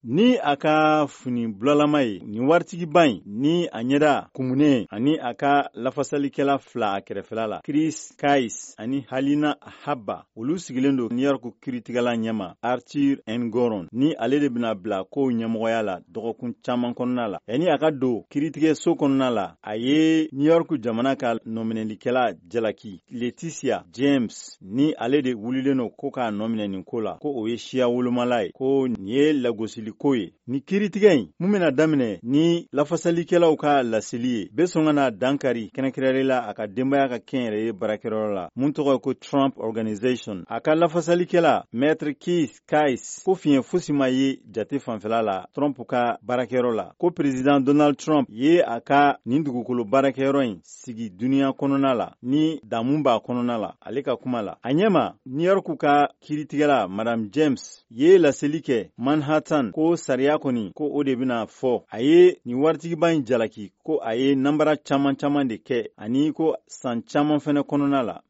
ni a ka fini bulalama ye nin waritigiba in ni a ɲɛda kumunen ani a ka lafasalikɛla fila a kɛrɛfɛla la Chris Kais ani Halina Habba olu sigilen don New York kiritigɛla ɲɛma Arthur Engoron ni ale de bena bila kow ɲɛmɔgɔya la dɔgɔkun caaman kɔnɔna la yani a ka don kiritigɛso kɔnɔna la a ye New York jamana ka nɔminɛlikɛla jalaki Leticia James ni ale de wulilen no ko k'a nɔminɛ nin ko la ko o ye siya wolomala ye ko nin ye lagosili ko ye ni kiritigɛ in mun bena daminɛ ni lafasalikɛlaw ka laseli ye be sɔn ka na dankari kɛnɛkɛrɛnla a ka denbaya ka kɛn yɛrɛ ye baarakɛyɔrɔ la mun tɔgɔ ye ko Trump Organization a ka lafasalikɛla Maître Keith Kais ko fiɲɛ fosi ma ye jate fanfɛla la Trump ka baarakɛyɔrɔ la ko Président Donald Trump ye a ka nin dugukolo baarakɛyɔrɔ in sigi duniya kɔnɔna la ni damu b'a kɔnɔna la ale ka kuma la a ɲɛma New York ka kiritigɛla Madame James ye laseli kɛ Manhattan ko sariya kɔni ko o de bena fɔ a ye nin waritigiba in jalaki ko a ye nanbara caaman caaman de kɛ ani ko san caaman fɛnɛ kɔnɔna la